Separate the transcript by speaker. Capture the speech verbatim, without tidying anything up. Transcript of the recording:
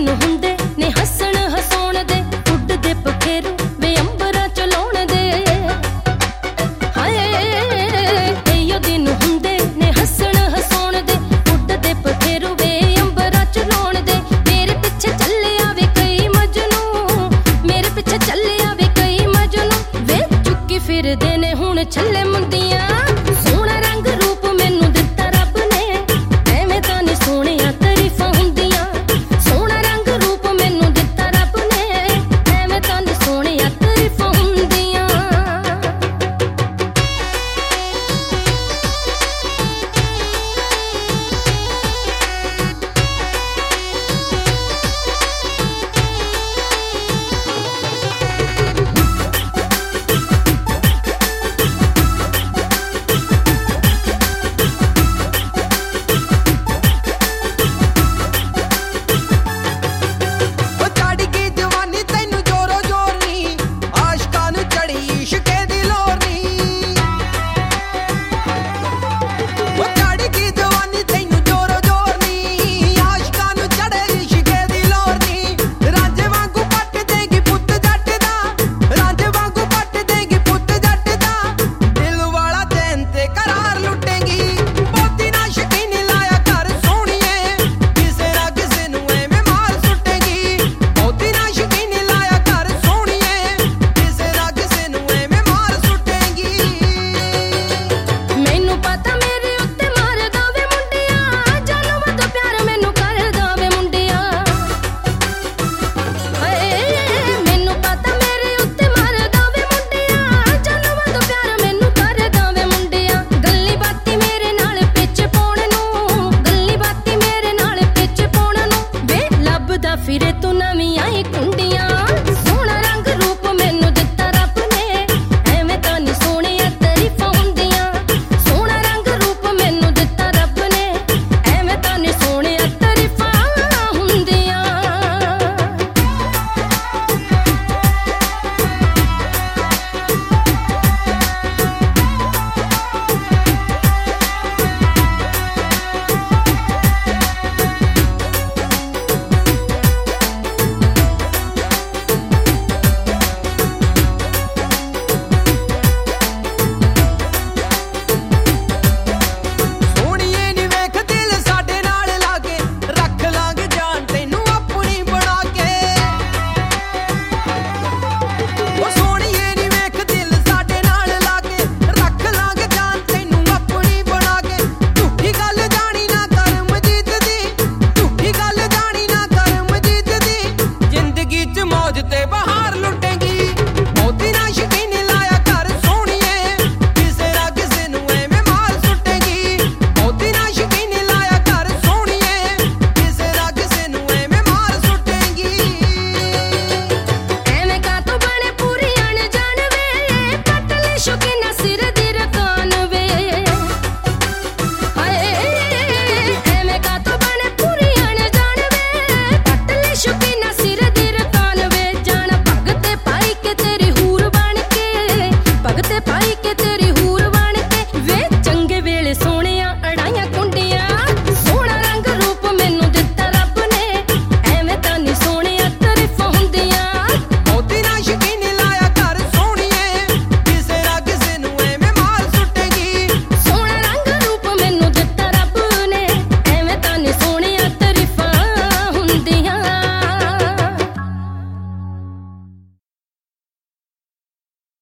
Speaker 1: ਹੁੰਦੇ ਨੇ ਹੱਸਣ ਹਸਾਉਣ ਦੇ, ਉੱਡਦੇ ਪਖੇਰੂ ਵੇ ਅੰਬਰਾਂ ਚ ਲਾਉਣ ਦੇ। ਹਾਏ ਇਹੋ ਦਿਨ ਹੁੰਦੇ ਨੇ ਹੱਸਣ ਹਸਾਉਣ ਦੇ, ਉੱਡਦੇ ਪਖੇਰੂ ਵੇ ਅੰਬਰਾਂ ਚ ਲਾਉਣ ਦੇ। ਮੇਰੇ ਪਿੱਛੇ ਚੱਲਿਆ ਵੇ ਕਈ ਮਜਨੂ, ਮੇਰੇ ਪਿੱਛੇ ਚੱਲਿਆ ਵੇ ਕਈ ਮਜਨੂ ਵੇ ਚੁੱਕੀ ਫਿਰਦੇ ਨੇ ਹੁਣ ਛੱਲੇ ਮੁੰਦੀਆਂ। ਸੋਹਣਾ ਰੰਗ ਰੂਪ ਮੈਨੂੰ ਦਿੱਤਾ ਰੱਬ ਨੇ, ਐਵੇਂ ਤਾਂ ਨੀ ਸੋਹਣੀਆਂ ਤਾਰੀਫਾਂ ਹੁੰਦੀਆਂ। ਸੋਹਣਾ ਰੰਗ ਰੂਪ ਮੈਨੂੰ ਦਿੱਤਾ ਰੱਬ ਨੇ, ਐਵੇਂ ਤਾਂ ਨੀ ਸੋਹਣੀਆਂ ਤਾਰੀਫਾਂ ਹੁੰਦੀਆਂ। ਫਿਰੇ ਤੂੰ ਨਵੀਆਂ ਹੀ ਕੁੰਡੀਆਂ।